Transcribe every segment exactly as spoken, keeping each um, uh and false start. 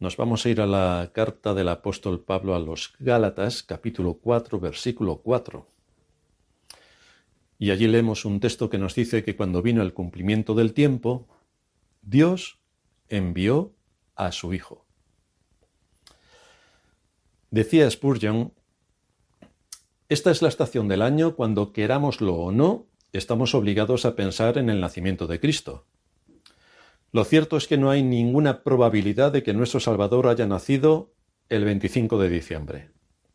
Nos vamos a ir a la carta del apóstol Pablo a los Gálatas, capítulo cuatro, versículo cuatro. Y allí leemos un texto que nos dice que cuando vino el cumplimiento del tiempo, Dios envió a su Hijo. Decía Spurgeon, esta es la estación del año cuando, querámoslo o no, estamos obligados a pensar en el nacimiento de Cristo. Lo cierto es que no hay ninguna probabilidad de que nuestro Salvador haya nacido el veinticinco de diciembre.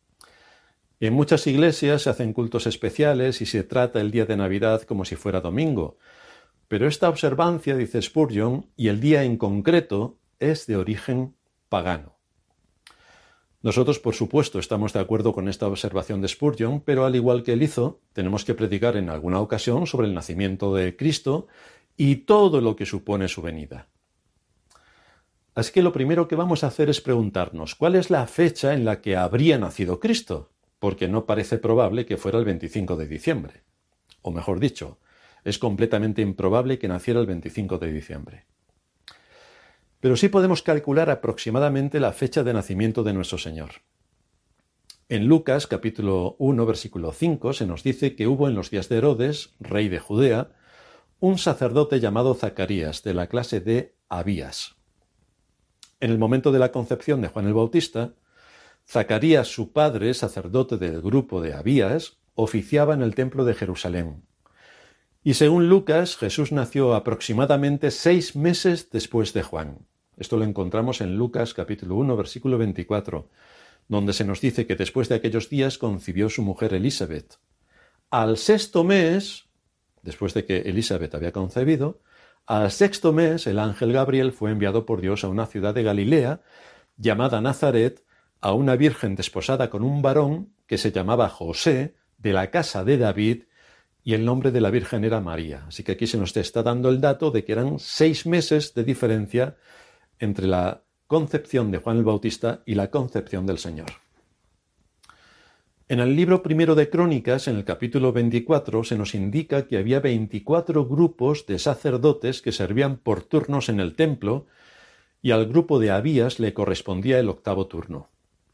En muchas iglesias se hacen cultos especiales y se trata el día de Navidad como si fuera domingo, pero esta observancia, dice Spurgeon, y el día en concreto es de origen pagano. Nosotros, por supuesto, estamos de acuerdo con esta observación de Spurgeon, pero al igual que él hizo, tenemos que predicar en alguna ocasión sobre el nacimiento de Cristo y todo lo que supone su venida. Así que lo primero que vamos a hacer es preguntarnos, ¿cuál es la fecha en la que habría nacido Cristo? Porque no parece probable que fuera el veinticinco de diciembre. O mejor dicho, es completamente improbable que naciera el veinticinco de diciembre. Pero sí podemos calcular aproximadamente la fecha de nacimiento de nuestro Señor. En Lucas, capítulo uno, versículo cinco, se nos dice que hubo en los días de Herodes, rey de Judea, un sacerdote llamado Zacarías, de la clase de Abías. En el momento de la concepción de Juan el Bautista, Zacarías, su padre, sacerdote del grupo de Abías, oficiaba en el templo de Jerusalén. Y según Lucas, Jesús nació aproximadamente seis meses después de Juan. Esto lo encontramos en Lucas capítulo uno, versículo veinticuatro, donde se nos dice que después de aquellos días concibió su mujer Elisabet. Al sexto mes, después de que Elisabet había concebido, al sexto mes el ángel Gabriel fue enviado por Dios a una ciudad de Galilea llamada Nazaret, a una virgen desposada con un varón que se llamaba José, de la casa de David, y el nombre de la virgen era María. Así que aquí se nos está dando el dato de que eran seis meses de diferencia entre la concepción de Juan el Bautista y la concepción del Señor. En el libro primero de Crónicas, en el capítulo veinticuatro, se nos indica que había veinticuatro grupos de sacerdotes que servían por turnos en el templo y al grupo de Abías le correspondía el octavo turno.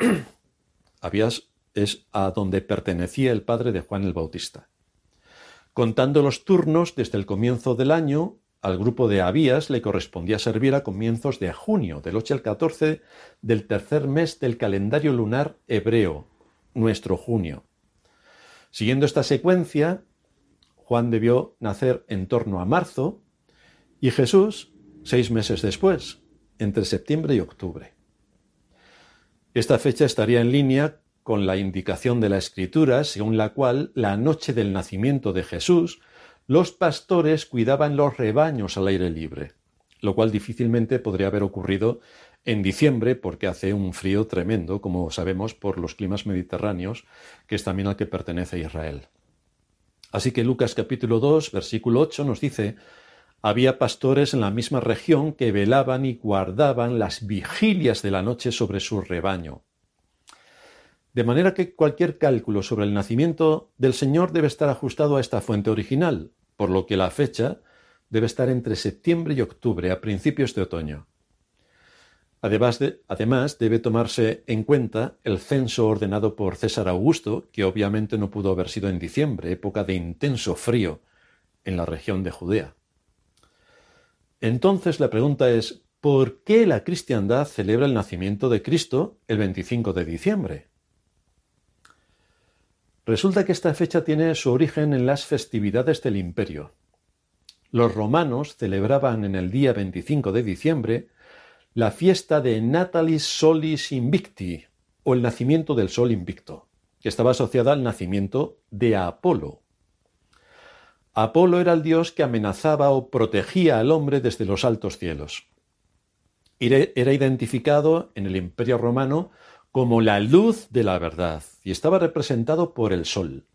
Abías es a donde pertenecía el padre de Juan el Bautista. Contando los turnos desde el comienzo del año, al grupo de Abías le correspondía servir a comienzos de junio, del ocho al catorce del tercer mes del calendario lunar hebreo, nuestro junio. Siguiendo esta secuencia, Juan debió nacer en torno a marzo y Jesús seis meses después, entre septiembre y octubre. Esta fecha estaría en línea con la indicación de la Escritura, según la cual la noche del nacimiento de Jesús, los pastores cuidaban los rebaños al aire libre, lo cual difícilmente podría haber ocurrido en diciembre porque hace un frío tremendo, como sabemos, por los climas mediterráneos, que es también al que pertenece Israel. Así que Lucas capítulo dos, versículo ocho nos dice: había pastores en la misma región que velaban y guardaban las vigilias de la noche sobre su rebaño. De manera que cualquier cálculo sobre el nacimiento del Señor debe estar ajustado a esta fuente original, por lo que la fecha debe estar entre septiembre y octubre, a principios de otoño. Además, de, además, debe tomarse en cuenta el censo ordenado por César Augusto, que obviamente no pudo haber sido en diciembre, época de intenso frío en la región de Judea. Entonces la pregunta es, ¿por qué la cristiandad celebra el nacimiento de Cristo el veinticinco de diciembre? Resulta que esta fecha tiene su origen en las festividades del imperio. Los romanos celebraban en el día veinticinco de diciembre la fiesta de Natalis Solis Invicti, o el nacimiento del sol invicto, que estaba asociada al nacimiento de Apolo. Apolo era el dios que amenazaba o protegía al hombre desde los altos cielos. Era identificado en el Imperio Romano como la luz de la verdad y estaba representado por el sol.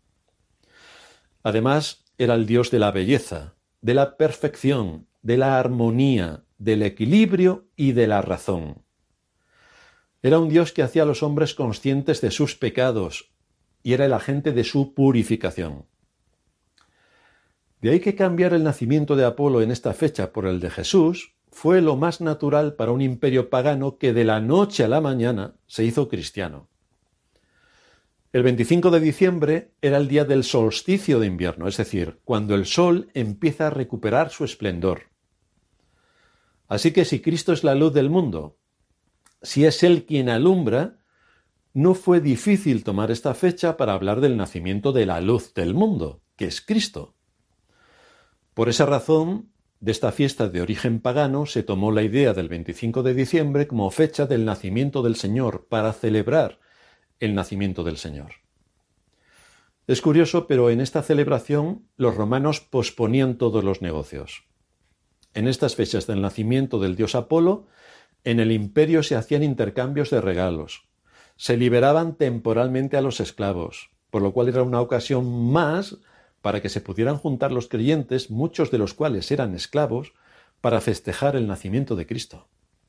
Además, era el dios de la belleza, de la perfección, de la armonía, del equilibrio y de la razón. Era un dios que hacía a los hombres conscientes de sus pecados y era el agente de su purificación. De ahí que cambiar el nacimiento de Apolo en esta fecha por el de Jesús fue lo más natural para un imperio pagano que de la noche a la mañana se hizo cristiano. El veinticinco de diciembre era el día del solsticio de invierno, es decir, cuando el sol empieza a recuperar su esplendor. Así que si Cristo es la luz del mundo, si es Él quien alumbra, no fue difícil tomar esta fecha para hablar del nacimiento de la luz del mundo, que es Cristo. Por esa razón, de esta fiesta de origen pagano se tomó la idea del veinticinco de diciembre como fecha del nacimiento del Señor, para celebrar el nacimiento del Señor. Es curioso, pero en esta celebración los romanos posponían todos los negocios. En estas fechas del nacimiento del dios Apolo, en el imperio se hacían intercambios de regalos, se liberaban temporalmente a los esclavos, por lo cual era una ocasión más para que se pudieran juntar los creyentes, muchos de los cuales eran esclavos, para festejar el nacimiento de Cristo.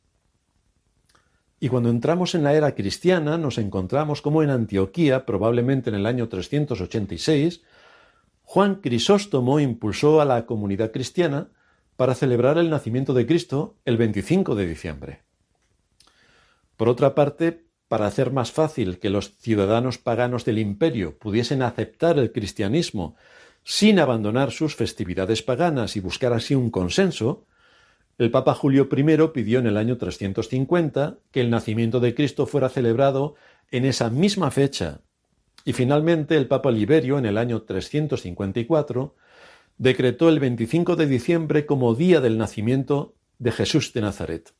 Y cuando entramos en la era cristiana, nos encontramos como en Antioquía, probablemente en el año trescientos ochenta y seis, Juan Crisóstomo impulsó a la comunidad cristiana para celebrar el nacimiento de Cristo el veinticinco de diciembre. Por otra parte, para hacer más fácil que los ciudadanos paganos del imperio pudiesen aceptar el cristianismo sin abandonar sus festividades paganas y buscar así un consenso, el Papa Julio primero pidió en el año trescientos cincuenta que el nacimiento de Cristo fuera celebrado en esa misma fecha, y finalmente el Papa Liberio en el año trescientos cincuenta y cuatro decretó el veinticinco de diciembre como día del nacimiento de Jesús de Nazaret.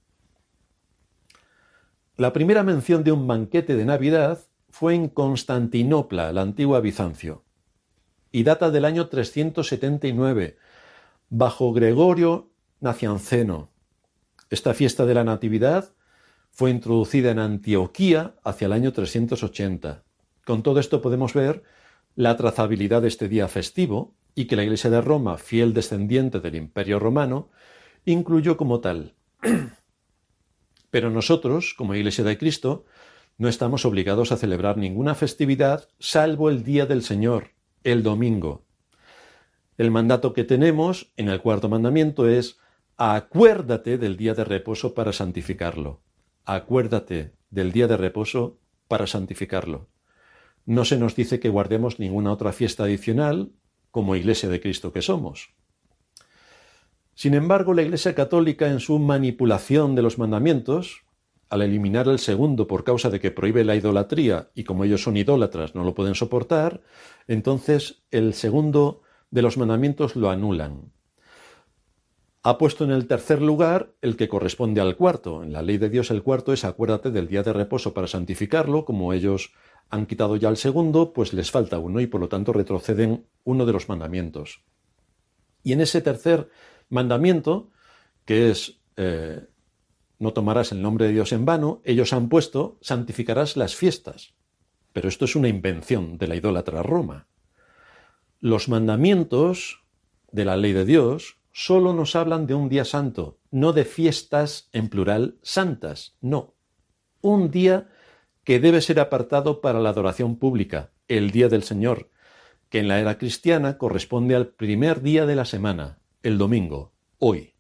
La primera mención de un banquete de Navidad fue en Constantinopla, la antigua Bizancio, y data del año trescientos setenta y nueve, bajo Gregorio Nacianceno. Esta fiesta de la Natividad fue introducida en Antioquía hacia el año trescientos ochenta. Con todo esto podemos ver la trazabilidad de este día festivo y que la Iglesia de Roma, fiel descendiente del Imperio Romano, incluyó como tal. Pero nosotros, como Iglesia de Cristo, no estamos obligados a celebrar ninguna festividad salvo el Día del Señor, el domingo. El mandato que tenemos en el cuarto mandamiento es: acuérdate del día de reposo para santificarlo. Acuérdate del día de reposo para santificarlo. No se nos dice que guardemos ninguna otra fiesta adicional como Iglesia de Cristo que somos. Sin embargo, la Iglesia Católica, en su manipulación de los mandamientos, al eliminar el segundo por causa de que prohíbe la idolatría, y como ellos son idólatras no lo pueden soportar, entonces el segundo de los mandamientos lo anulan. Ha puesto en el tercer lugar el que corresponde al cuarto. En la ley de Dios el cuarto es: acuérdate del día de reposo para santificarlo. Como ellos han quitado ya el segundo, pues les falta uno y por lo tanto retroceden uno de los mandamientos. Y en ese tercer mandamiento, que es eh, no tomarás el nombre de Dios en vano, ellos han puesto: santificarás las fiestas. Pero esto es una invención de la idólatra Roma. Los mandamientos de la ley de Dios solo nos hablan de un día santo, no de fiestas en plural santas, no. Un día que debe ser apartado para la adoración pública, el Día del Señor, que en la era cristiana corresponde al primer día de la semana, el domingo, hoy.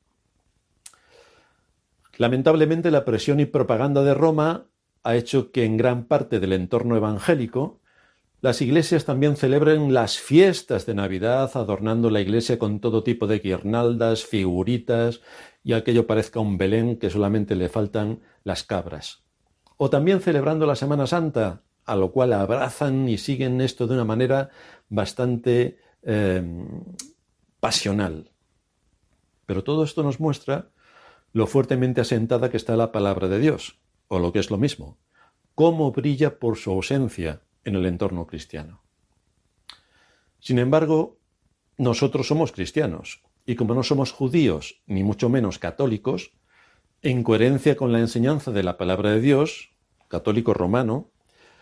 Lamentablemente, la presión y propaganda de Roma ha hecho que en gran parte del entorno evangélico las iglesias también celebren las fiestas de Navidad, adornando la iglesia con todo tipo de guirnaldas, figuritas, y aquello parezca un Belén que solamente le faltan las cabras. O también celebrando la Semana Santa, a lo cual abrazan y siguen esto de una manera bastante eh, pasional. Pero todo esto nos muestra lo fuertemente asentada que está la palabra de Dios, o lo que es lo mismo, cómo brilla por su ausencia en el entorno cristiano. Sin embargo, nosotros somos cristianos, y como no somos judíos, ni mucho menos católicos, en coherencia con la enseñanza de la palabra de Dios, católico romano,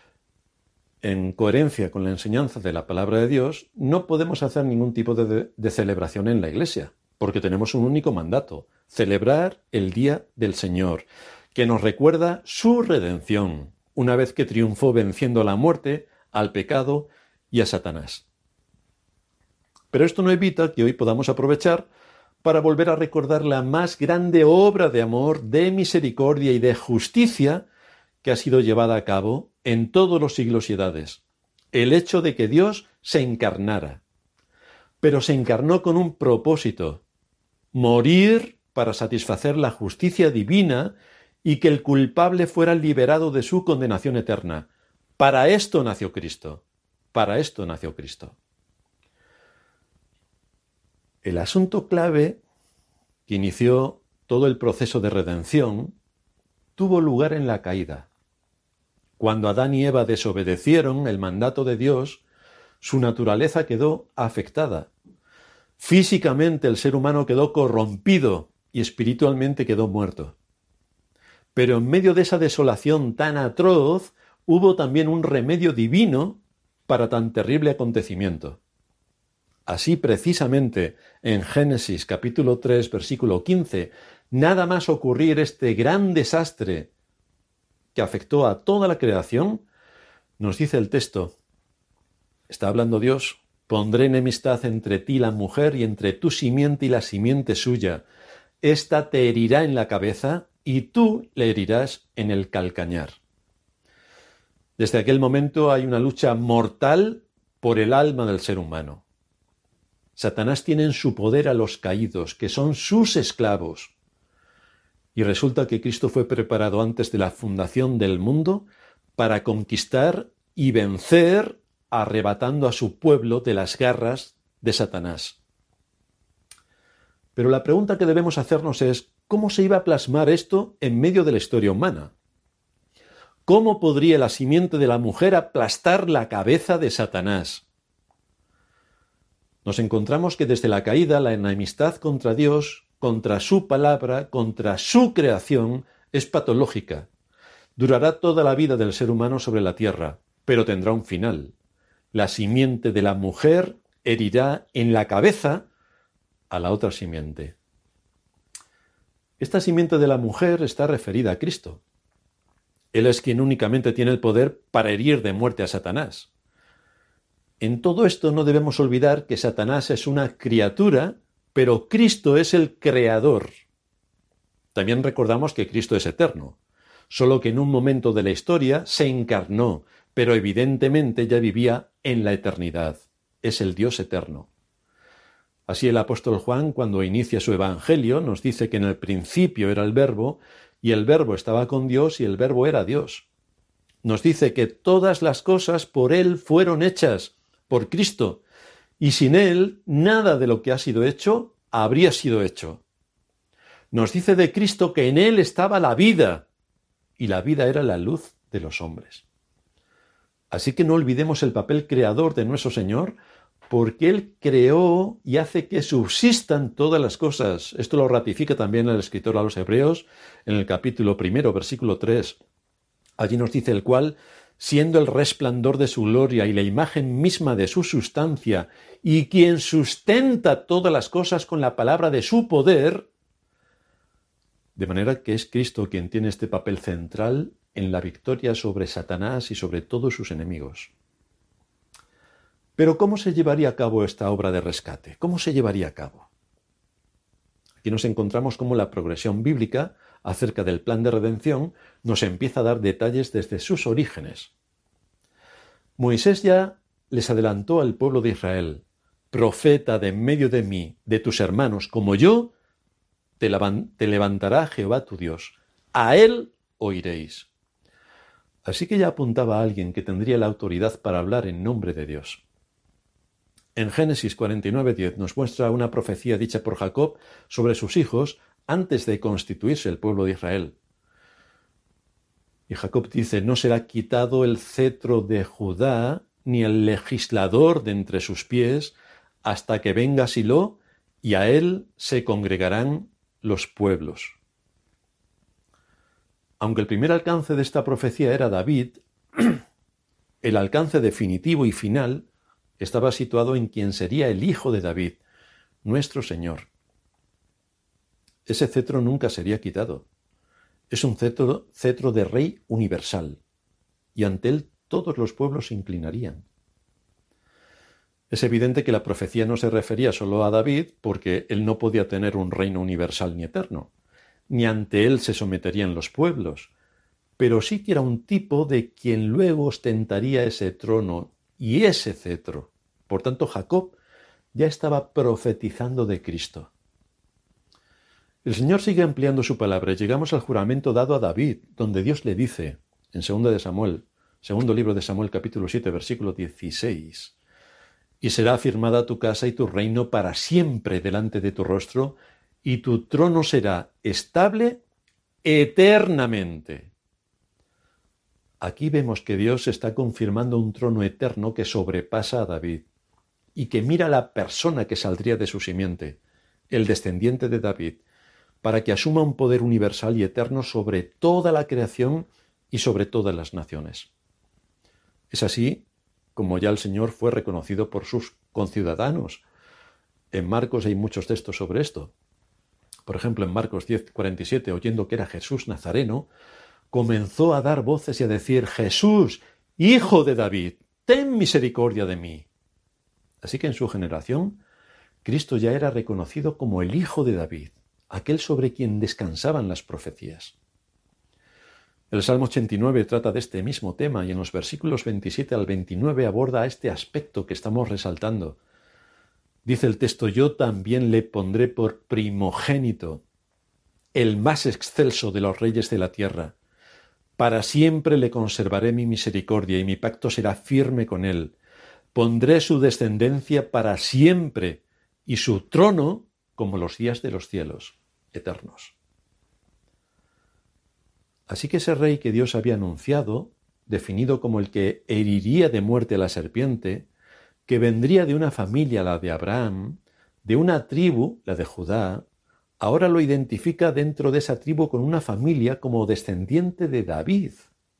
en coherencia con la enseñanza de la palabra de Dios, no podemos hacer ningún tipo de, de celebración en la iglesia, porque tenemos un único mandato: celebrar el Día del Señor, que nos recuerda su redención, una vez que triunfó venciendo a la muerte, al pecado y a Satanás. Pero esto no evita que hoy podamos aprovechar para volver a recordar la más grande obra de amor, de misericordia y de justicia que ha sido llevada a cabo en todos los siglos y edades. El hecho de que Dios se encarnara. Pero se encarnó con un propósito: morir para satisfacer la justicia divina y que el culpable fuera liberado de su condenación eterna. Para esto nació Cristo. Para esto nació Cristo. El asunto clave que inició todo el proceso de redención tuvo lugar en la caída. Cuando Adán y Eva desobedecieron el mandato de Dios, su naturaleza quedó afectada. Físicamente el ser humano quedó corrompido y espiritualmente quedó muerto. Pero en medio de esa desolación tan atroz, hubo también un remedio divino para tan terrible acontecimiento. Así precisamente, en Génesis capítulo tres, versículo quince, nada más ocurrir este gran desastre que afectó a toda la creación, nos dice el texto, está hablando Dios: pondré enemistad entre ti y la mujer, y entre tu simiente y la simiente suya. Esta te herirá en la cabeza, y tú le herirás en el calcañar. Desde aquel momento hay una lucha mortal por el alma del ser humano. Satanás tiene en su poder a los caídos, que son sus esclavos. Y resulta que Cristo fue preparado antes de la fundación del mundo para conquistar y vencer, arrebatando a su pueblo de las garras de Satanás. Pero la pregunta que debemos hacernos es: ¿cómo se iba a plasmar esto en medio de la historia humana? ¿Cómo podría la simiente de la mujer aplastar la cabeza de Satanás? Nos encontramos que desde la caída la enemistad contra Dios, contra su palabra, contra su creación, es patológica. Durará toda la vida del ser humano sobre la tierra, pero tendrá un final. La simiente de la mujer herirá en la cabeza a la otra simiente. Esta simiente de la mujer está referida a Cristo. Él es quien únicamente tiene el poder para herir de muerte a Satanás. En todo esto no debemos olvidar que Satanás es una criatura, pero Cristo es el creador. También recordamos que Cristo es eterno, solo que en un momento de la historia se encarnó, pero evidentemente ya vivía en la eternidad. Es el Dios eterno. Así el apóstol Juan, cuando inicia su evangelio, nos dice que en el principio era el Verbo, y el Verbo estaba con Dios, y el Verbo era Dios. Nos dice que todas las cosas por Él fueron hechas, por Cristo, y sin Él nada de lo que ha sido hecho habría sido hecho. Nos dice de Cristo que en Él estaba la vida, y la vida era la luz de los hombres. Así que no olvidemos el papel creador de nuestro Señor, porque Él creó y hace que subsistan todas las cosas. Esto lo ratifica también el escritor a los Hebreos en el capítulo primero, versículo tres. Allí nos dice el cual, siendo el resplandor de su gloria y la imagen misma de su sustancia, y quien sustenta todas las cosas con la palabra de su poder, de manera que es Cristo quien tiene este papel central en la victoria sobre Satanás y sobre todos sus enemigos. Pero ¿cómo se llevaría a cabo esta obra de rescate? ¿Cómo se llevaría a cabo? Aquí nos encontramos cómo la progresión bíblica acerca del plan de redención nos empieza a dar detalles desde sus orígenes. Moisés ya les adelantó al pueblo de Israel: profeta de en medio de mí, de tus hermanos, como yo, te, te levantará Jehová tu Dios. A él oiréis. Así que ya apuntaba a alguien que tendría la autoridad para hablar en nombre de Dios. En Génesis cuarenta y nueve, diez nos muestra una profecía dicha por Jacob sobre sus hijos antes de constituirse el pueblo de Israel. Y Jacob dice: no será quitado el cetro de Judá, ni el legislador de entre sus pies, hasta que venga Silo, y a él se congregarán los pueblos. Aunque el primer alcance de esta profecía era David, el alcance definitivo y final estaba situado en quien sería el hijo de David, nuestro Señor. Ese cetro nunca sería quitado. Es un cetro, cetro de rey universal, y ante él todos los pueblos se inclinarían. Es evidente que la profecía no se refería solo a David porque él no podía tener un reino universal ni eterno, ni ante él se someterían los pueblos, pero sí que era un tipo de quien luego ostentaría ese trono y ese cetro. Por tanto, Jacob ya estaba profetizando de Cristo. El Señor sigue ampliando su palabra y llegamos al juramento dado a David, donde Dios le dice, en segunda de Samuel, segundo libro de Samuel, capítulo siete, versículo dieciséis, «Y será afirmada tu casa y tu reino para siempre delante de tu rostro, y tu trono será estable eternamente». Aquí vemos que Dios está confirmando un trono eterno que sobrepasa a David y que mira a la persona que saldría de su simiente, el descendiente de David, para que asuma un poder universal y eterno sobre toda la creación y sobre todas las naciones. Es así como ya el Señor fue reconocido por sus conciudadanos. En Marcos hay muchos textos sobre esto. Por ejemplo, en Marcos diez, cuarenta y siete, oyendo que era Jesús Nazareno, comenzó a dar voces y a decir: «Jesús, hijo de David, ten misericordia de mí». Así que en su generación, Cristo ya era reconocido como el Hijo de David, aquel sobre quien descansaban las profecías. El Salmo ochenta y nueve trata de este mismo tema y en los versículos veintisiete al veintinueve aborda este aspecto que estamos resaltando. Dice el texto: «Yo también le pondré por primogénito, el más excelso de los reyes de la tierra. Para siempre le conservaré mi misericordia y mi pacto será firme con él. Pondré su descendencia para siempre y su trono como los días de los cielos eternos». Así que ese rey que Dios había anunciado, definido como el que heriría de muerte a la serpiente, que vendría de una familia, la de Abraham, de una tribu, la de Judá, ahora lo identifica dentro de esa tribu con una familia como descendiente de David.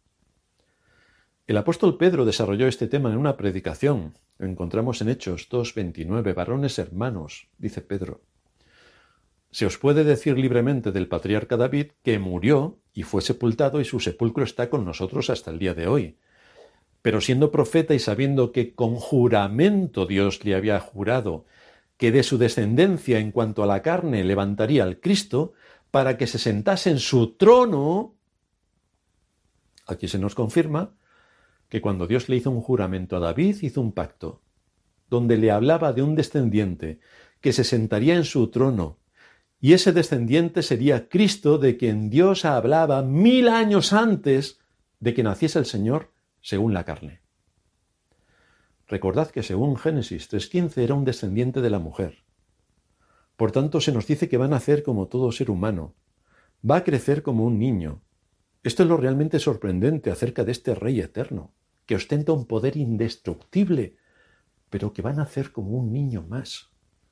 El apóstol Pedro desarrolló este tema en una predicación. Lo encontramos en Hechos dos veintinueve. «Varones hermanos», dice Pedro, «se os puede decir libremente del patriarca David que murió y fue sepultado y su sepulcro está con nosotros hasta el día de hoy. Pero siendo profeta y sabiendo que con juramento Dios le había jurado que de su descendencia en cuanto a la carne levantaría al Cristo para que se sentase en su trono», aquí se nos confirma que cuando Dios le hizo un juramento a David, hizo un pacto, donde le hablaba de un descendiente que se sentaría en su trono, y ese descendiente sería Cristo, de quien Dios hablaba mil años antes de que naciese el Señor según la carne. Recordad que según Génesis tres quince era un descendiente de la mujer. Por tanto, se nos dice que va a nacer como todo ser humano, va a crecer como un niño. Esto es lo realmente sorprendente acerca de este Rey eterno, que ostenta un poder indestructible, pero que va a nacer como un niño más.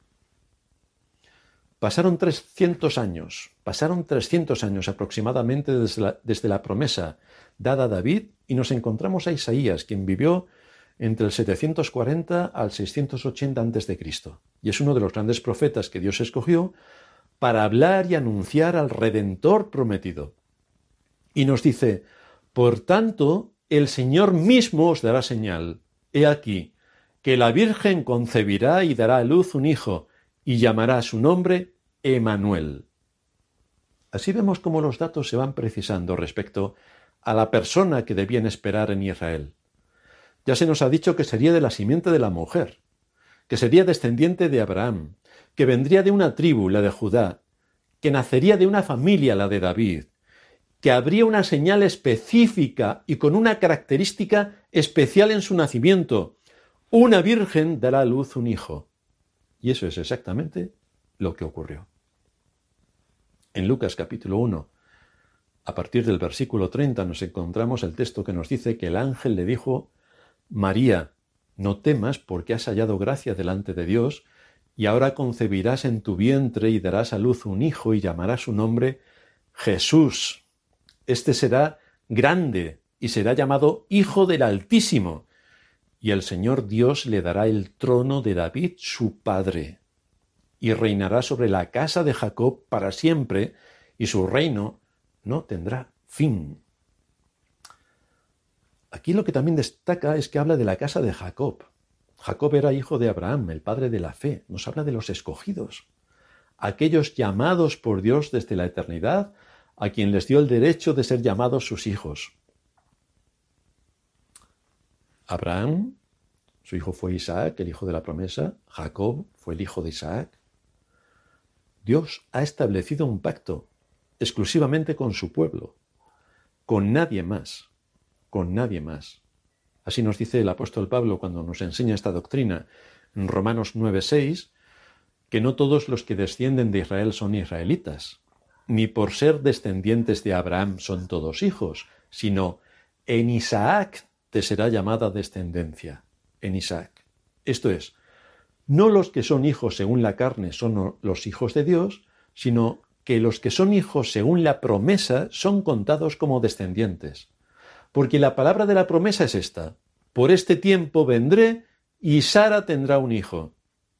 Pasaron trescientos años, pasaron trescientos años aproximadamente desde la, desde la promesa dada a David y nos encontramos a Isaías, quien vivió entre el setecientos cuarenta al seiscientos ochenta antes de Cristo, y es uno de los grandes profetas que Dios escogió para hablar y anunciar al Redentor prometido. Y nos dice: «Por tanto, el Señor mismo os dará señal. He aquí, que la Virgen concebirá y dará a luz un hijo, y llamará su nombre Emanuel». Así vemos cómo los datos se van precisando respecto a la persona que debían esperar en Israel. Ya se nos ha dicho que sería de la simiente de la mujer, que sería descendiente de Abraham, que vendría de una tribu, la de Judá, que nacería de una familia, la de David, que habría una señal específica y con una característica especial en su nacimiento. Una virgen dará a luz un hijo. Y eso es exactamente lo que ocurrió. En Lucas capítulo uno, a partir del versículo treinta, nos encontramos el texto que nos dice que el ángel le dijo: «María, no temas porque has hallado gracia delante de Dios, y ahora concebirás en tu vientre y darás a luz un hijo y llamarás su nombre Jesús. Este será grande y será llamado Hijo del Altísimo, y el Señor Dios le dará el trono de David su padre, y reinará sobre la casa de Jacob para siempre, y su reino no tendrá fin». Aquí lo que también destaca es que habla de la casa de Jacob. Jacob era hijo de Abraham, el padre de la fe. Nos habla de los escogidos, aquellos llamados por Dios desde la eternidad, a quien les dio el derecho de ser llamados sus hijos. Abraham, su hijo fue Isaac, el hijo de la promesa. Jacob fue el hijo de Isaac. Dios ha establecido un pacto exclusivamente con su pueblo, con nadie más, con nadie más. Así nos dice el apóstol Pablo cuando nos enseña esta doctrina en Romanos nueve seis, que no todos los que descienden de Israel son israelitas, ni por ser descendientes de Abraham son todos hijos, sino en Isaac te será llamada descendencia, en Isaac. Esto es, no los que son hijos según la carne son los hijos de Dios, sino que los que son hijos según la promesa son contados como descendientes. Porque la palabra de la promesa es esta: por este tiempo vendré y Sara tendrá un hijo.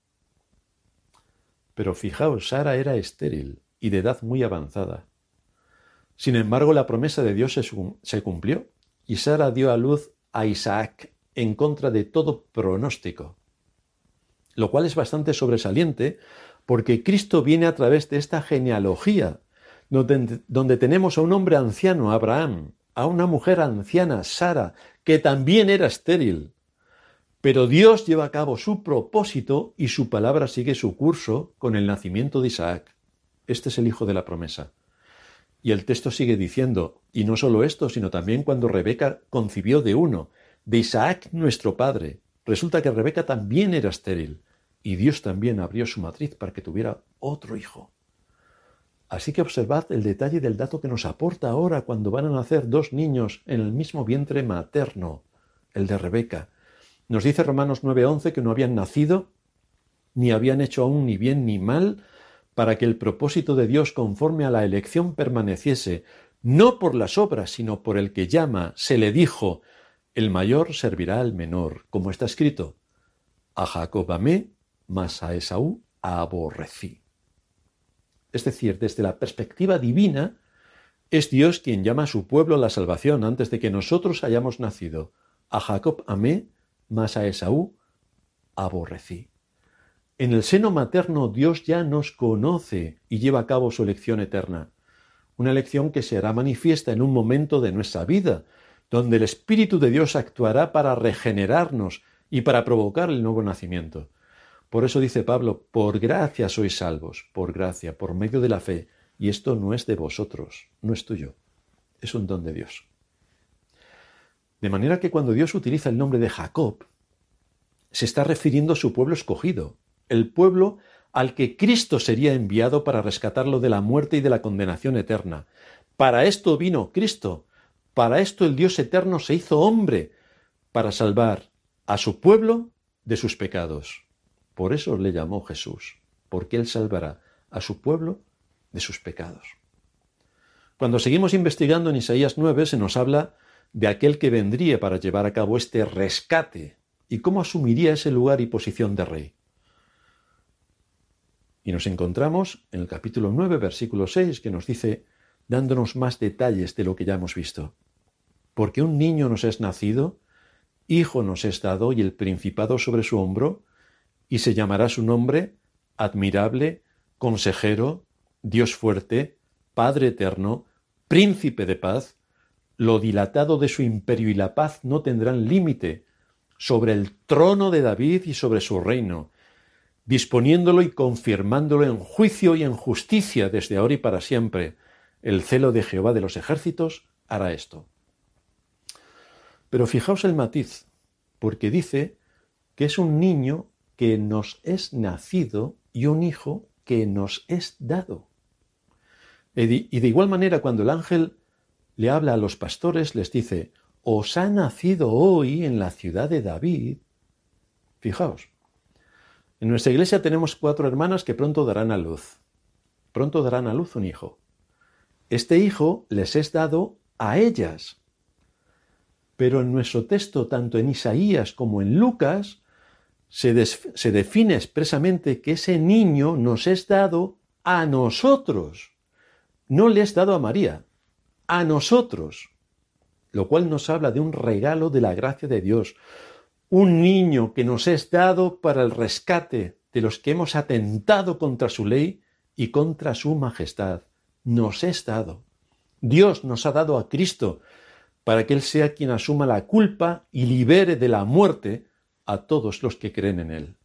Pero fijaos, Sara era estéril y de edad muy avanzada. Sin embargo, la promesa de Dios se cumplió y Sara dio a luz a Isaac en contra de todo pronóstico. Lo cual es bastante sobresaliente porque Cristo viene a través de esta genealogía, donde, donde tenemos a un hombre anciano, Abraham, a una mujer anciana, Sara, que también era estéril. Pero Dios lleva a cabo su propósito y su palabra sigue su curso con el nacimiento de Isaac. Este es el hijo de la promesa. Y el texto sigue diciendo, y no solo esto, sino también cuando Rebeca concibió de uno, de Isaac nuestro padre. Resulta que Rebeca también era estéril, y Dios también abrió su matriz para que tuviera otro hijo. Así que observad el detalle del dato que nos aporta ahora cuando van a nacer dos niños en el mismo vientre materno, el de Rebeca. Nos dice Romanos nueve once que no habían nacido, ni habían hecho aún ni bien ni mal, para que el propósito de Dios conforme a la elección permaneciese, no por las obras, sino por el que llama. Se le dijo, el mayor servirá al menor, como está escrito, a Jacob amé, mas a Esaú aborrecí. Es decir, desde la perspectiva divina, es Dios quien llama a su pueblo a la salvación antes de que nosotros hayamos nacido. A Jacob amé, mas a Esaú aborrecí. En el seno materno Dios ya nos conoce y lleva a cabo su elección eterna. Una elección que se hará manifiesta en un momento de nuestra vida, donde el Espíritu de Dios actuará para regenerarnos y para provocar el nuevo nacimiento. Por eso dice Pablo, por gracia sois salvos, por gracia, por medio de la fe, y esto no es de vosotros, no es tuyo, es un don de Dios. De manera que cuando Dios utiliza el nombre de Jacob, se está refiriendo a su pueblo escogido, el pueblo al que Cristo sería enviado para rescatarlo de la muerte y de la condenación eterna. Para esto vino Cristo, para esto el Dios eterno se hizo hombre, para salvar a su pueblo de sus pecados. Por eso le llamó Jesús, porque Él salvará a su pueblo de sus pecados. Cuando seguimos investigando en Isaías nueve se nos habla de aquel que vendría para llevar a cabo este rescate y cómo asumiría ese lugar y posición de rey. Y nos encontramos en el capítulo nueve, versículo seis, que nos dice, dándonos más detalles de lo que ya hemos visto. Porque un niño nos es nacido, hijo nos es dado y el principado sobre su hombro, y se llamará su nombre admirable, consejero, Dios fuerte, Padre eterno, príncipe de paz. Lo dilatado de su imperio y la paz no tendrán límite sobre el trono de David y sobre su reino, disponiéndolo y confirmándolo en juicio y en justicia desde ahora y para siempre. El celo de Jehová de los ejércitos hará esto. Pero fijaos el matiz, porque dice que es un niño que nos es nacido y un hijo que nos es dado. Y de igual manera, cuando el ángel le habla a los pastores, les dice, os ha nacido hoy en la ciudad de David. Fijaos, en nuestra iglesia tenemos cuatro hermanas que pronto darán a luz. Pronto darán a luz un hijo. Este hijo les es dado a ellas. Pero en nuestro texto, tanto en Isaías como en Lucas, se, des, se define expresamente que ese niño nos es dado a nosotros. No le es dado a María, a nosotros. Lo cual nos habla de un regalo de la gracia de Dios. un niño que nos es dado para el rescate de los que hemos atentado contra su ley y contra su majestad. Nos es dado. Dios nos ha dado a Cristo para que Él sea quien asuma la culpa y libere de la muerte a todos los que creen en Él.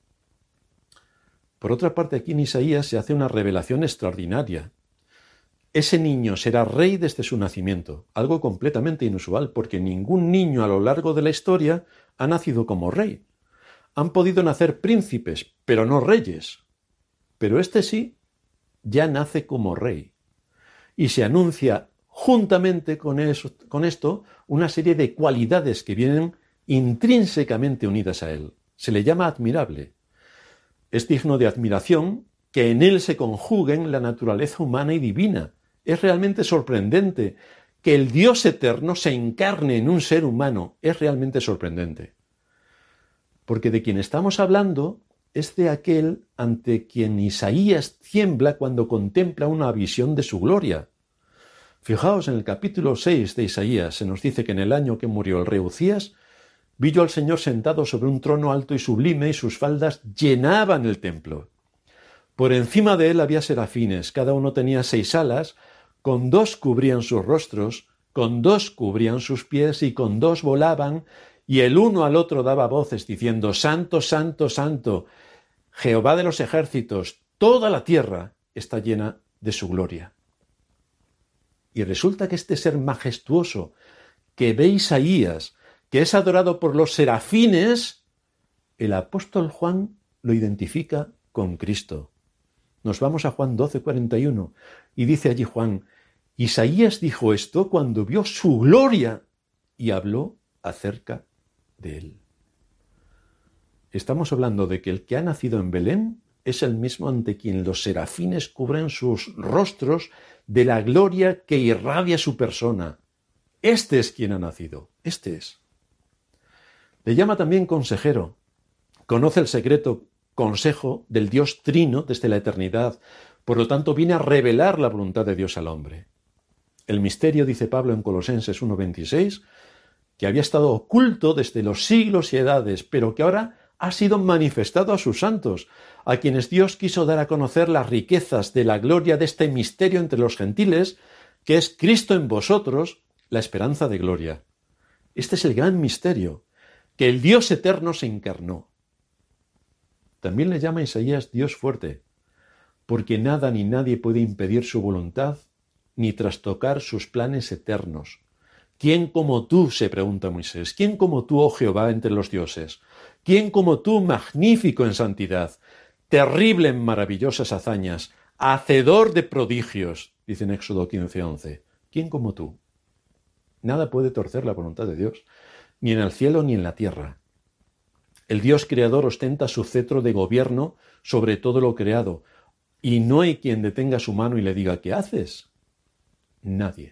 Por otra parte, aquí en Isaías se hace una revelación extraordinaria. Ese niño será rey desde su nacimiento, algo completamente inusual, porque ningún niño a lo largo de la historia ha nacido como rey. Han podido nacer príncipes, pero no reyes. Pero este sí, ya nace como rey. Y se anuncia juntamente con, eso, con esto una serie de cualidades que vienen intrínsecamente unidas a él. Se le llama admirable. Es digno de admiración que en él se conjuguen la naturaleza humana y divina. Es realmente sorprendente que el Dios eterno se encarne en un ser humano. Es realmente sorprendente. Porque de quien estamos hablando es de aquel ante quien Isaías tiembla cuando contempla una visión de su gloria. Fijaos, en el capítulo seis de Isaías se nos dice que en el año que murió el rey Uzías, vi yo al Señor sentado sobre un trono alto y sublime, y sus faldas llenaban el templo. Por encima de él había serafines, cada uno tenía seis alas, con dos cubrían sus rostros, con dos cubrían sus pies, y con dos volaban, y el uno al otro daba voces, diciendo: Santo, Santo, Santo, Jehová de los ejércitos, toda la tierra está llena de su gloria. Y resulta que este ser majestuoso que ve Isaías, que es adorado por los serafines, el apóstol Juan lo identifica con Cristo. Nos vamos a Juan doce, cuarenta y uno, y dice allí Juan: Isaías dijo esto cuando vio su gloria y habló acerca de él. Estamos hablando de que el que ha nacido en Belén es el mismo ante quien los serafines cubren sus rostros de la gloria que irradia su persona. Este es quien ha nacido, este es. Le llama también consejero. Conoce el secreto consejo del Dios Trino desde la eternidad. Por lo tanto, viene a revelar la voluntad de Dios al hombre. El misterio, dice Pablo en Colosenses uno veintiséis, que había estado oculto desde los siglos y edades, pero que ahora ha sido manifestado a sus santos, a quienes Dios quiso dar a conocer las riquezas de la gloria de este misterio entre los gentiles, que es Cristo en vosotros, la esperanza de gloria. Este es el gran misterio, que el Dios eterno se encarnó. También le llama Isaías Dios fuerte, porque nada ni nadie puede impedir su voluntad, ni trastocar sus planes eternos. ¿Quién como tú?, se pregunta Moisés. ¿Quién como tú, oh Jehová, entre los dioses? ¿Quién como tú, magnífico en santidad, terrible en maravillosas hazañas, hacedor de prodigios? Dice en Éxodo quince, once. ¿Quién como tú? Nada puede torcer la voluntad de Dios, ni en el cielo ni en la tierra. El Dios creador ostenta su cetro de gobierno sobre todo lo creado, y no hay quien detenga su mano y le diga: ¿qué haces? Nadie.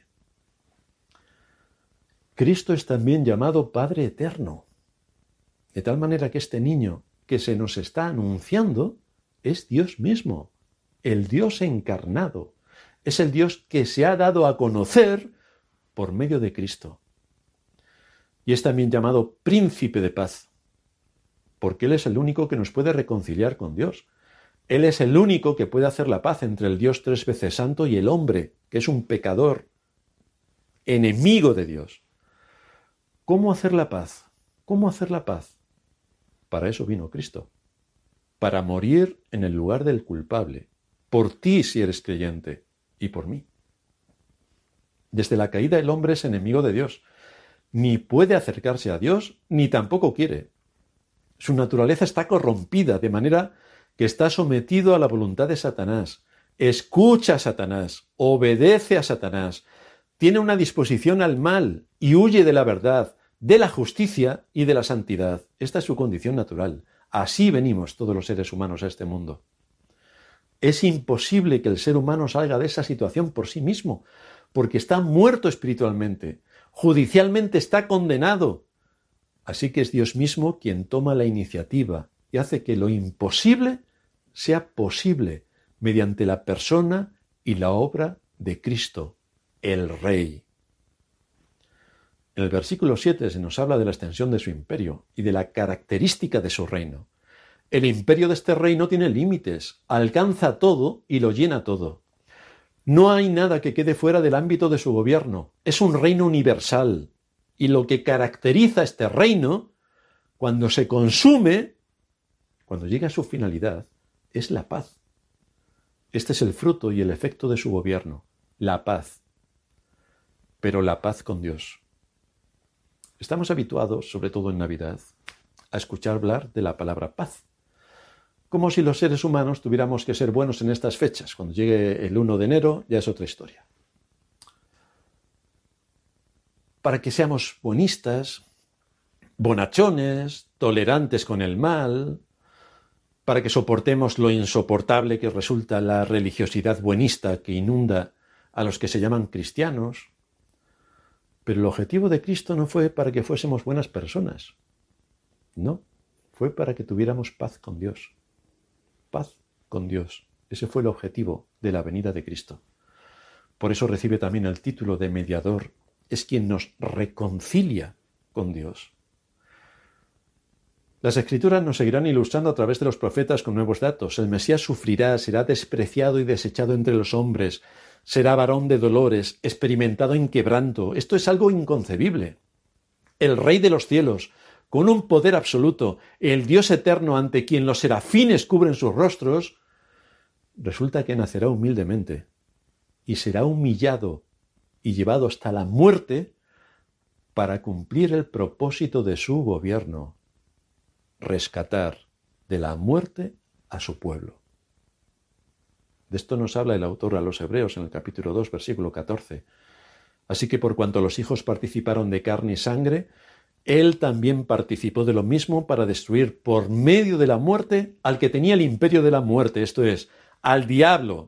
Cristo es también llamado Padre Eterno, de tal manera que este niño que se nos está anunciando es Dios mismo, el Dios encarnado, es el Dios que se ha dado a conocer por medio de Cristo. Y es también llamado Príncipe de Paz, porque Él es el único que nos puede reconciliar con Dios. Él es el único que puede hacer la paz entre el Dios tres veces santo y el hombre, que es un pecador, enemigo de Dios. ¿Cómo hacer la paz? ¿Cómo hacer la paz? Para eso vino Cristo, para morir en el lugar del culpable, por ti si eres creyente, y por mí. Desde la caída el hombre es enemigo de Dios, ni puede acercarse a Dios, ni tampoco quiere. Su naturaleza está corrompida, de manera que está sometido a la voluntad de Satanás, escucha a Satanás, obedece a Satanás, tiene una disposición al mal y huye de la verdad, de la justicia y de la santidad. Esta es su condición natural. Así venimos todos los seres humanos a este mundo. Es imposible que el ser humano salga de esa situación por sí mismo, porque está muerto espiritualmente, judicialmente está condenado. Así que es Dios mismo quien toma la iniciativa y hace que lo imposible sea posible mediante la persona y la obra de Cristo, el Rey. En el versículo siete se nos habla de la extensión de su imperio y de la característica de su reino. El imperio de este reino tiene límites, alcanza todo y lo llena todo. No hay nada que quede fuera del ámbito de su gobierno. Es un reino universal. Y lo que caracteriza a este reino, cuando se consume, cuando llega a su finalidad, es la paz. Este es el fruto y el efecto de su gobierno, la paz. Pero la paz con Dios. Estamos habituados, sobre todo en Navidad, a escuchar hablar de la palabra paz. Como si los seres humanos tuviéramos que ser buenos en estas fechas. Cuando llegue el primero de enero ya es otra historia. Para que seamos buenistas, bonachones, tolerantes con el mal, para que soportemos lo insoportable que resulta la religiosidad buenista que inunda a los que se llaman cristianos. Pero el objetivo de Cristo no fue para que fuésemos buenas personas. No, fue para que tuviéramos paz con Dios. Paz con Dios. Ese fue el objetivo de la venida de Cristo. Por eso recibe también el título de mediador. Es quien nos reconcilia con Dios. Las Escrituras nos seguirán ilustrando a través de los profetas con nuevos datos. El Mesías sufrirá, será despreciado y desechado entre los hombres, será varón de dolores, experimentado en quebranto. Esto es algo inconcebible. El Rey de los cielos, con un poder absoluto, el Dios eterno ante quien los serafines cubren sus rostros, resulta que nacerá humildemente y será humillado y llevado hasta la muerte para cumplir el propósito de su gobierno, rescatar de la muerte a su pueblo. De esto nos habla el autor a los Hebreos en el capítulo dos, versículo catorce. Así que por cuanto los hijos participaron de carne y sangre, él también participó de lo mismo para destruir por medio de la muerte al que tenía el imperio de la muerte, esto es, al diablo.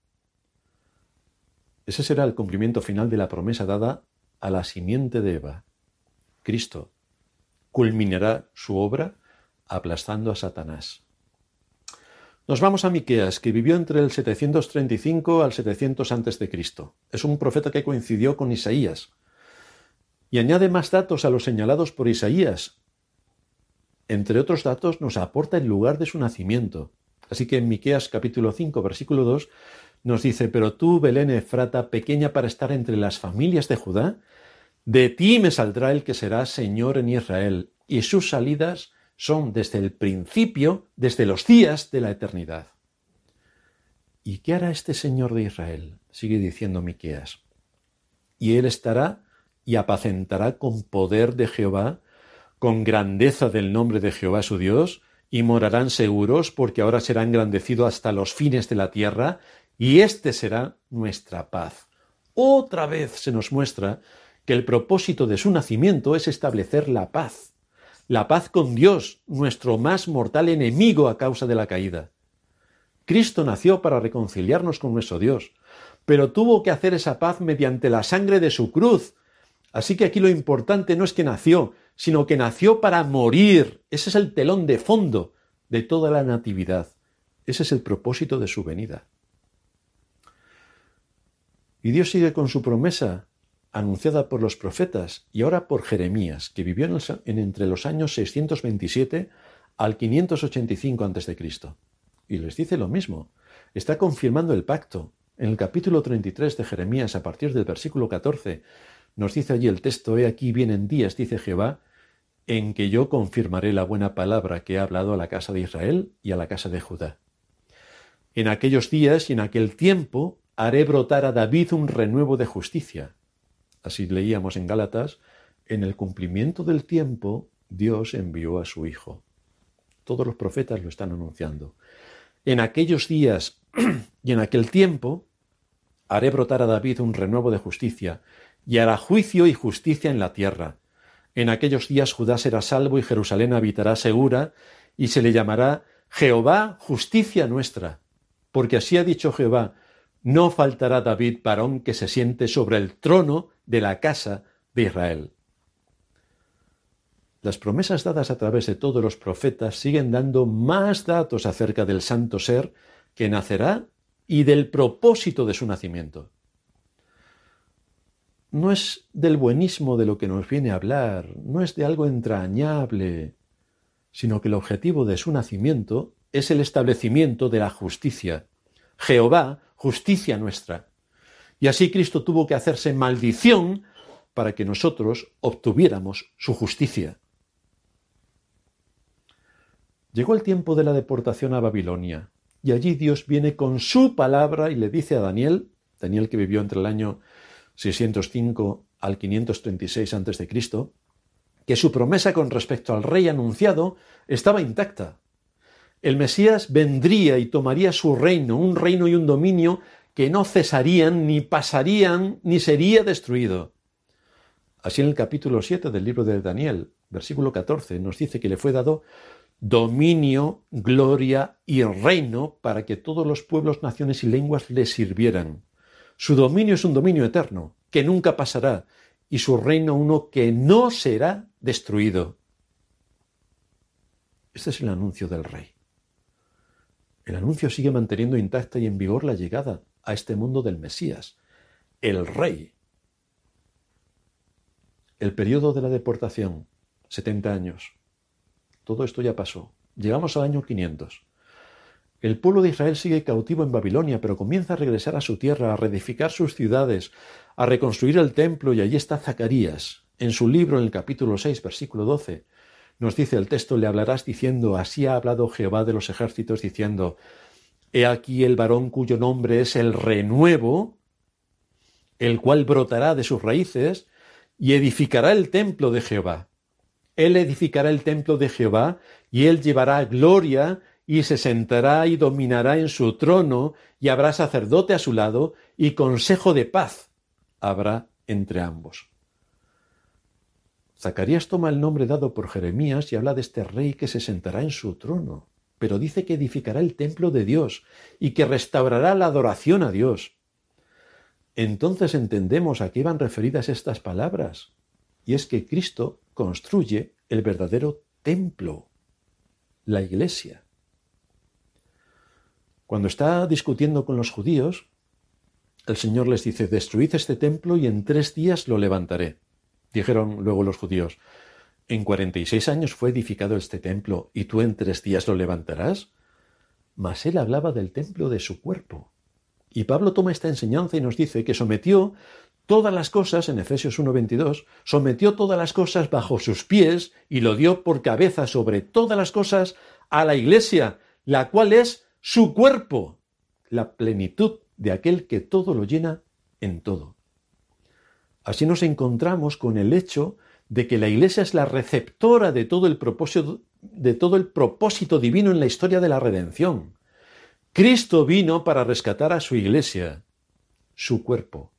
Ese será el cumplimiento final de la promesa dada a la simiente de Eva. Cristo culminará su obra aplastando a Satanás. Nos vamos a Miqueas, que vivió entre el setecientos treinta y cinco al setecientos antes de Cristo. Es un profeta que coincidió con Isaías. Y añade más datos a los señalados por Isaías. Entre otros datos nos aporta el lugar de su nacimiento. Así que en Miqueas capítulo cinco, versículo dos, nos dice: pero tú, Belén Efrata, pequeña para estar entre las familias de Judá, de ti me saldrá el que será Señor en Israel, y sus salidas son desde el principio, desde los días de la eternidad. ¿Y qué hará este Señor de Israel? Sigue diciendo Miqueas. Y él estará y apacentará con poder de Jehová, con grandeza del nombre de Jehová su Dios, y morarán seguros, porque ahora será engrandecido hasta los fines de la tierra, y este será nuestra paz. Otra vez se nos muestra que el propósito de su nacimiento es establecer la paz, la paz con Dios, nuestro más mortal enemigo a causa de la caída. Cristo nació para reconciliarnos con nuestro Dios, pero tuvo que hacer esa paz mediante la sangre de su cruz. Así que aquí lo importante no es que nació, sino que nació para morir. Ese es el telón de fondo de toda la natividad. Ese es el propósito de su venida. Y Dios sigue con su promesa, anunciada por los profetas y ahora por Jeremías, que vivió en, el, en entre los años seiscientos veintisiete al quinientos ochenta y cinco antes de Cristo. Y les dice lo mismo. Está confirmando el pacto. En el capítulo treinta y tres de Jeremías, a partir del versículo catorce, nos dice allí el texto: he aquí vienen días, dice Jehová, en que yo confirmaré la buena palabra que he hablado a la casa de Israel y a la casa de Judá. En aquellos días y en aquel tiempo haré brotar a David un renuevo de justicia. Así leíamos en Gálatas: en el cumplimiento del tiempo Dios envió a su Hijo. Todos los profetas lo están anunciando. En aquellos días y en aquel tiempo haré brotar a David un renuevo de justicia, y hará juicio y justicia en la tierra. En aquellos días Judá será salvo y Jerusalén habitará segura, y se le llamará Jehová justicia nuestra. Porque así ha dicho Jehová: no faltará David varón que se siente sobre el trono de la casa de Israel. Las promesas dadas a través de todos los profetas siguen dando más datos acerca del santo ser que nacerá y del propósito de su nacimiento. no es del buenismo de lo que nos viene a hablar, no es de algo entrañable, sino que el objetivo de su nacimiento es el establecimiento de la justicia. Jehová, justicia nuestra. Y así Cristo tuvo que hacerse maldición para que nosotros obtuviéramos su justicia. Llegó el tiempo de la deportación a Babilonia, y allí Dios viene con su palabra y le dice a Daniel, Daniel que vivió entre el año seiscientos cinco al quinientos treinta y seis antes de Cristo, que su promesa con respecto al rey anunciado estaba intacta. El Mesías vendría y tomaría su reino, un reino y un dominio que no cesarían, ni pasarían, ni sería destruido. Así en el capítulo siete del libro de Daniel, versículo catorce, nos dice que le fue dado dominio, gloria y reino para que todos los pueblos, naciones y lenguas le sirvieran. Su dominio es un dominio eterno, que nunca pasará, y su reino uno que no será destruido. Este es el anuncio del Rey. El anuncio sigue manteniendo intacta y en vigor la llegada a este mundo del Mesías, el Rey. El periodo de la deportación, setenta años. Todo esto ya pasó. Llegamos al año quinientos. El pueblo de Israel sigue cautivo en Babilonia, pero comienza a regresar a su tierra, a reedificar sus ciudades, a reconstruir el templo, y allí está Zacarías. En su libro, en el capítulo seis, versículo doce, nos dice el texto: le hablarás diciendo, así ha hablado Jehová de los ejércitos, diciendo, he aquí el varón cuyo nombre es el renuevo, el cual brotará de sus raíces y edificará el templo de Jehová. Él edificará el templo de Jehová y él llevará gloria y se sentará y dominará en su trono, y habrá sacerdote a su lado, y consejo de paz habrá entre ambos. Zacarías toma el nombre dado por Jeremías y habla de este rey que se sentará en su trono, pero dice que edificará el templo de Dios y que restaurará la adoración a Dios. Entonces entendemos a qué iban referidas estas palabras, y es que Cristo construye el verdadero templo, la iglesia. Cuando está discutiendo con los judíos, el Señor les dice, destruid este templo y en tres días lo levantaré. Dijeron luego los judíos, en cuarenta y seis años fue edificado este templo y tú en tres días lo levantarás. Mas él hablaba del templo de su cuerpo. Y Pablo toma esta enseñanza y nos dice que sometió todas las cosas, en Efesios uno veintidós, sometió todas las cosas bajo sus pies y lo dio por cabeza sobre todas las cosas a la iglesia, la cual es su cuerpo, la plenitud de aquel que todo lo llena en todo. Así nos encontramos con el hecho de que la iglesia es la receptora de todo el propósito, de todo el propósito divino en la historia de la redención. Cristo vino para rescatar a su iglesia, su cuerpo.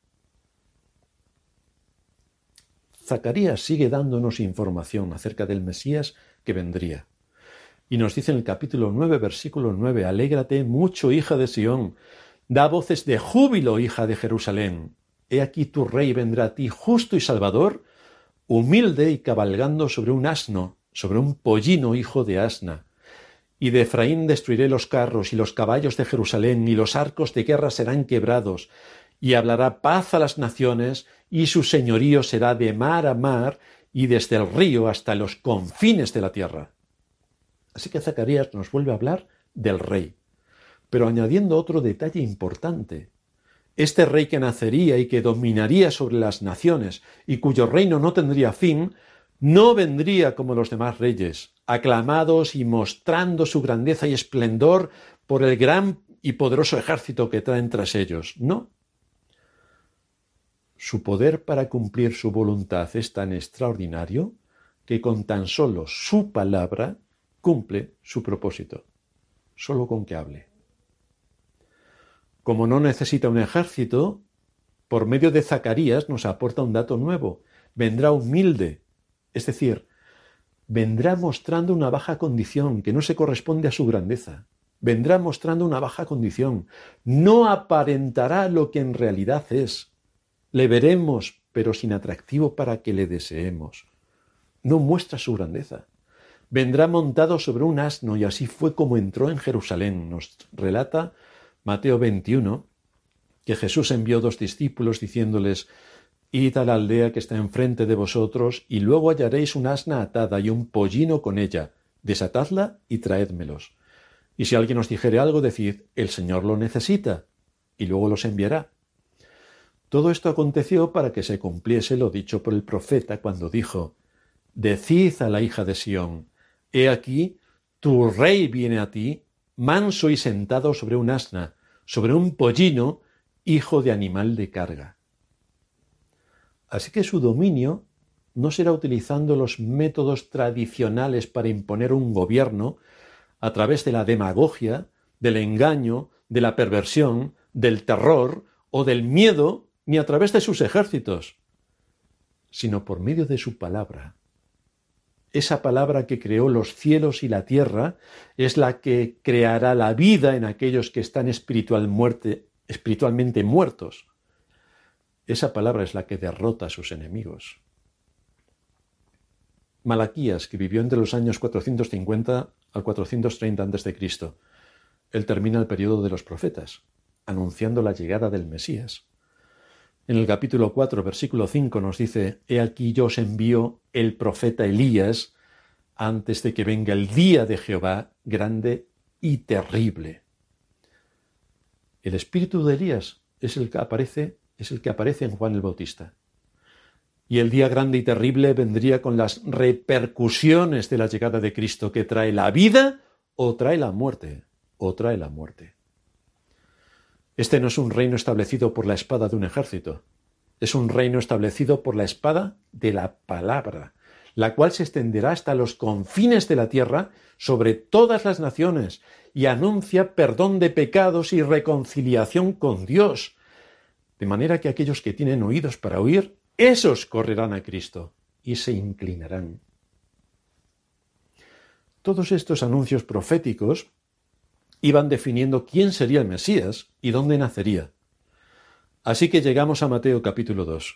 Zacarías sigue dándonos información acerca del Mesías que vendría. Y nos dice en el capítulo nueve, versículo nueve, alégrate mucho, hija de Sión, da voces de júbilo, hija de Jerusalén. He aquí tu rey vendrá a ti justo y salvador, humilde y cabalgando sobre un asno, sobre un pollino hijo de asna. Y de Efraín destruiré los carros y los caballos de Jerusalén, y los arcos de guerra serán quebrados, y hablará paz a las naciones, y su señorío será de mar a mar, y desde el río hasta los confines de la tierra. Así que Zacarías nos vuelve a hablar del rey, pero añadiendo otro detalle importante. Este rey que nacería y que dominaría sobre las naciones y cuyo reino no tendría fin, no vendría como los demás reyes, aclamados y mostrando su grandeza y esplendor por el gran y poderoso ejército que traen tras ellos. No. Su poder para cumplir su voluntad es tan extraordinario que con tan solo su palabra cumple su propósito, solo con que hable. Como no necesita un ejército, por medio de Zacarías nos aporta un dato nuevo. Vendrá humilde, es decir, vendrá mostrando una baja condición que no se corresponde a su grandeza. Vendrá mostrando una baja condición. No aparentará lo que en realidad es. Le veremos, pero sin atractivo para que le deseemos. No muestra su grandeza. Vendrá montado sobre un asno y así fue como entró en Jerusalén. Nos relata Mateo veintiuno que Jesús envió dos discípulos diciéndoles, Id a la aldea que está enfrente de vosotros, y luego hallaréis un asna atada y un pollino con ella. Desatadla y traédmelos. Y si alguien os dijere algo, decid, el Señor lo necesita, y luego los enviará. Todo esto aconteció para que se cumpliese lo dicho por el profeta cuando dijo, decid a la hija de Sión, he aquí, tu rey viene a ti, manso y sentado sobre un asna, sobre un pollino, hijo de animal de carga. Así que su dominio no será utilizando los métodos tradicionales para imponer un gobierno a través de la demagogia, del engaño, de la perversión, del terror o del miedo, ni a través de sus ejércitos, sino por medio de su palabra. Esa palabra que creó los cielos y la tierra es la que creará la vida en aquellos que están espiritual muerte, espiritualmente muertos. Esa palabra es la que derrota a sus enemigos. Malaquías, que vivió entre los años cuatrocientos cincuenta al cuatrocientos treinta antes de Cristo, él termina el periodo de los profetas, anunciando la llegada del Mesías. En el capítulo cuatro, versículo cinco nos dice, «He aquí yo os envío el profeta Elías antes de que venga el día de Jehová grande y terrible». El espíritu de Elías es el que aparece, es el que aparece en Juan el Bautista. Y el día grande y terrible vendría con las repercusiones de la llegada de Cristo, que trae la vida o trae la muerte, o trae la muerte. Este no es un reino establecido por la espada de un ejército, es un reino establecido por la espada de la palabra, la cual se extenderá hasta los confines de la tierra sobre todas las naciones y anuncia perdón de pecados y reconciliación con Dios, de manera que aquellos que tienen oídos para oír, esos correrán a Cristo y se inclinarán. Todos estos anuncios proféticos iban definiendo quién sería el Mesías y dónde nacería. Así que llegamos a Mateo capítulo dos.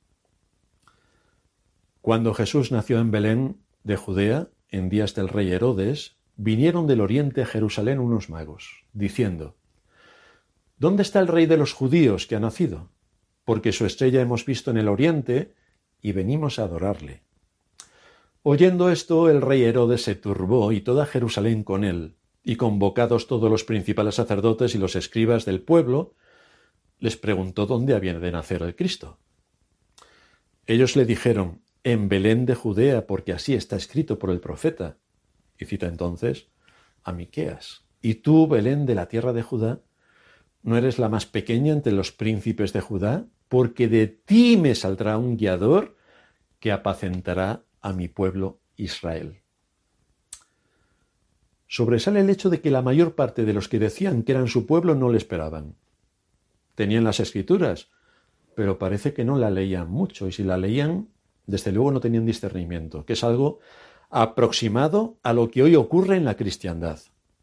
Cuando Jesús nació en Belén de Judea, en días del rey Herodes, vinieron del oriente a Jerusalén unos magos, diciendo, ¿dónde está el rey de los judíos que ha nacido? Porque su estrella hemos visto en el oriente y venimos a adorarle. Oyendo esto, el rey Herodes se turbó y toda Jerusalén con él, y convocados todos los principales sacerdotes y los escribas del pueblo, les preguntó dónde había de nacer el Cristo. Ellos le dijeron, en Belén de Judea, porque así está escrito por el profeta. Y cita entonces a Miqueas. Y tú, Belén de la tierra de Judá, ¿no eres la más pequeña entre los príncipes de Judá? Porque de ti me saldrá un guiador que apacentará a mi pueblo Israel. Sobresale el hecho de que la mayor parte de los que decían que eran su pueblo no le esperaban. Tenían las escrituras, pero parece que no la leían mucho, y si la leían, desde luego no tenían discernimiento, que es algo aproximado a lo que hoy ocurre en la cristiandad.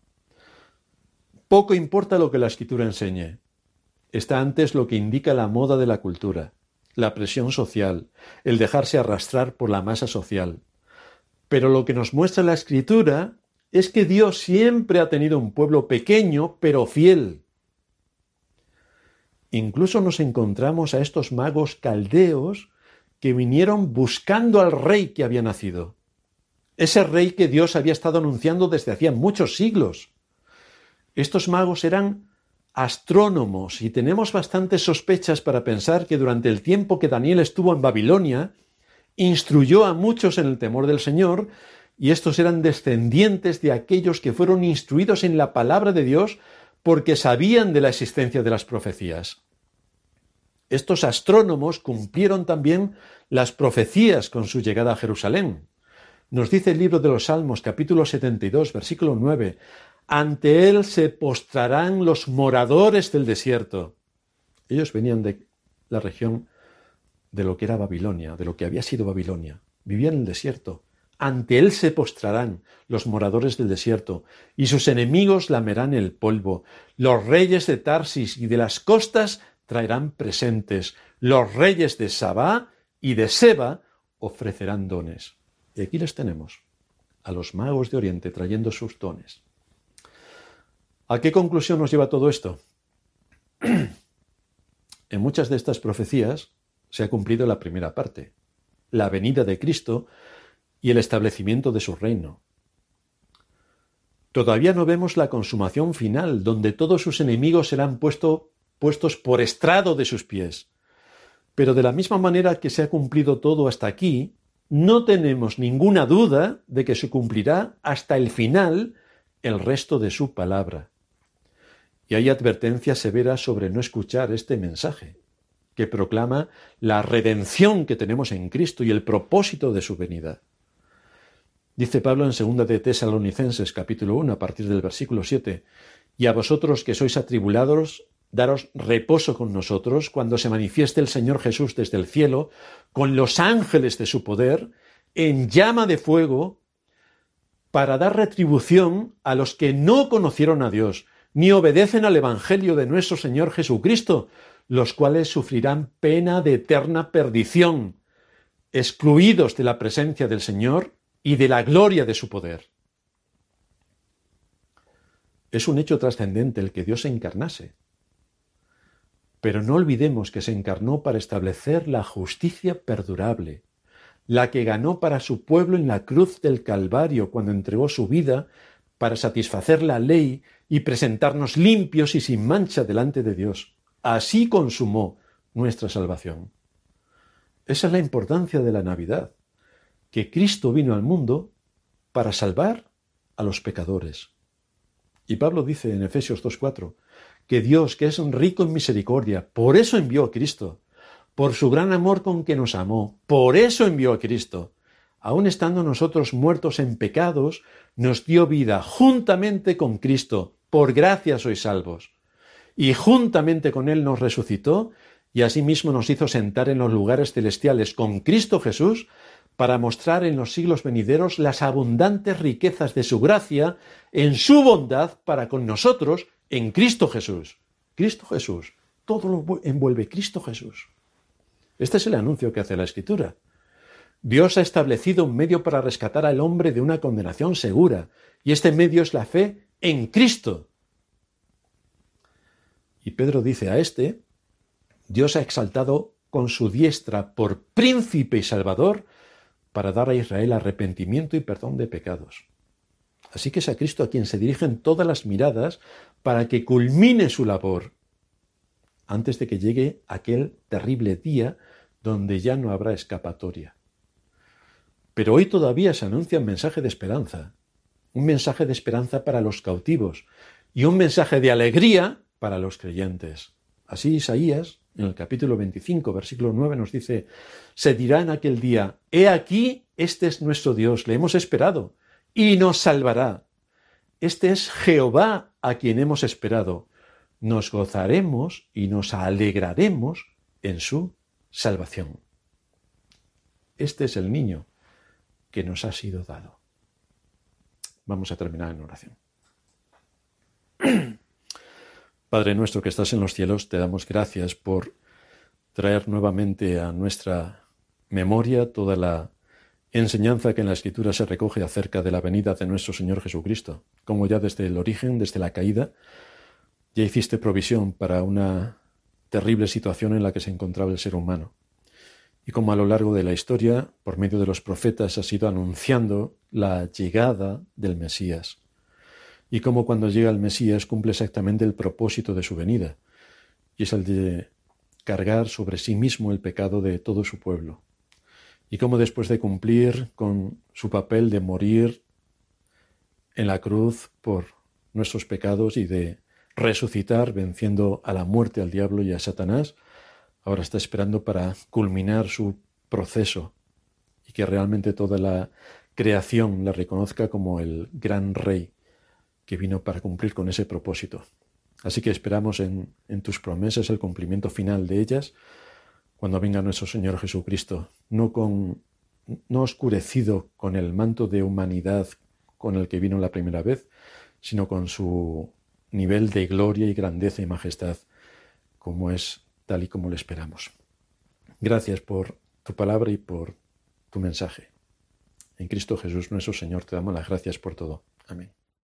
Poco importa lo que la escritura enseñe. Está antes lo que indica la moda de la cultura, la presión social, el dejarse arrastrar por la masa social. Pero lo que nos muestra la escritura es que Dios siempre ha tenido un pueblo pequeño, pero fiel. Incluso nos encontramos a estos magos caldeos que vinieron buscando al rey que había nacido. Ese rey que Dios había estado anunciando desde hacía muchos siglos. Estos magos eran astrónomos y tenemos bastantes sospechas para pensar que durante el tiempo que Daniel estuvo en Babilonia, instruyó a muchos en el temor del Señor, y estos eran descendientes de aquellos que fueron instruidos en la palabra de Dios porque sabían de la existencia de las profecías. Estos astrónomos cumplieron también las profecías con su llegada a Jerusalén. Nos dice el libro de los Salmos, capítulo setenta y dos, versículo nueve, «Ante él se postrarán los moradores del desierto». Ellos venían de la región de lo que era Babilonia, de lo que había sido Babilonia. Vivían en el desierto. Ante él se postrarán los moradores del desierto, y sus enemigos lamerán el polvo. Los reyes de Tarsis y de las costas traerán presentes. Los reyes de Sabá y de Seba ofrecerán dones. Y aquí les tenemos, a los magos de Oriente trayendo sus dones. ¿A qué conclusión nos lleva todo esto? En muchas de estas profecías, se ha cumplido la primera parte, la venida de Cristo y el establecimiento de su reino. Todavía no vemos la consumación final, donde todos sus enemigos serán puesto, puestos por estrado de sus pies. Pero de la misma manera que se ha cumplido todo hasta aquí, no tenemos ninguna duda de que se cumplirá hasta el final el resto de su palabra. Y hay advertencias severas sobre no escuchar este mensaje, que proclama la redención que tenemos en Cristo y el propósito de su venida. Dice Pablo en segunda de Tesalonicenses, capítulo uno, a partir del versículo siete, «Y a vosotros que sois atribulados, daros reposo con nosotros cuando se manifieste el Señor Jesús desde el cielo, con los ángeles de su poder, en llama de fuego, para dar retribución a los que no conocieron a Dios, ni obedecen al Evangelio de nuestro Señor Jesucristo, los cuales sufrirán pena de eterna perdición, excluidos de la presencia del Señor y de la gloria de su poder». Es un hecho trascendente el que Dios se encarnase. Pero no olvidemos que se encarnó para establecer la justicia perdurable, la que ganó para su pueblo en la cruz del Calvario cuando entregó su vida para satisfacer la ley y presentarnos limpios y sin mancha delante de Dios. Así consumó nuestra salvación. Esa es la importancia de la Navidad, que Cristo vino al mundo para salvar a los pecadores. Y Pablo dice en Efesios dos cuatro que Dios, que es rico en misericordia, por eso envió a Cristo, por su gran amor con que nos amó, por eso envió a Cristo. Aun estando nosotros muertos en pecados, nos dio vida juntamente con Cristo, por gracia sois salvos. Y juntamente con Él nos resucitó, y asimismo nos hizo sentar en los lugares celestiales con Cristo Jesús, para mostrar en los siglos venideros las abundantes riquezas de su gracia en su bondad para con nosotros en Cristo Jesús. Cristo Jesús. Todo lo envuelve Cristo Jesús. Este es el anuncio que hace la Escritura. Dios ha establecido un medio para rescatar al hombre de una condenación segura, y este medio es la fe en Cristo. Y Pedro dice a este, Dios ha exaltado con su diestra por príncipe y salvador para dar a Israel arrepentimiento y perdón de pecados. Así que es a Cristo a quien se dirigen todas las miradas para que culmine su labor antes de que llegue aquel terrible día donde ya no habrá escapatoria. Pero hoy todavía se anuncia un mensaje de esperanza, un mensaje de esperanza para los cautivos y un mensaje de alegría para los creyentes. Así Isaías, en el capítulo veinticinco, versículo nueve, nos dice, se dirá en aquel día, he aquí, este es nuestro Dios, le hemos esperado, y nos salvará. Este es Jehová a quien hemos esperado. Nos gozaremos y nos alegraremos en su salvación. Este es el niño que nos ha sido dado. Vamos a terminar en oración. Padre nuestro que estás en los cielos, te damos gracias por traer nuevamente a nuestra memoria toda la enseñanza que en la Escritura se recoge acerca de la venida de nuestro Señor Jesucristo. Como ya desde el origen, desde la caída, ya hiciste provisión para una terrible situación en la que se encontraba el ser humano. Y como a lo largo de la historia, por medio de los profetas, has ido anunciando la llegada del Mesías. Y como cuando llega el Mesías cumple exactamente el propósito de su venida, y es el de cargar sobre sí mismo el pecado de todo su pueblo. Y como después de cumplir con su papel de morir en la cruz por nuestros pecados y de resucitar venciendo a la muerte, al diablo y a Satanás, ahora está esperando para culminar su proceso y que realmente toda la creación la reconozca como el gran rey que vino para cumplir con ese propósito. Así que esperamos en, en tus promesas el cumplimiento final de ellas cuando venga nuestro Señor Jesucristo, no, con, no oscurecido con el manto de humanidad con el que vino la primera vez, sino con su nivel de gloria y grandeza y majestad, como es tal y como lo esperamos. Gracias por tu palabra y por tu mensaje. En Cristo Jesús nuestro Señor te damos las gracias por todo. Amén.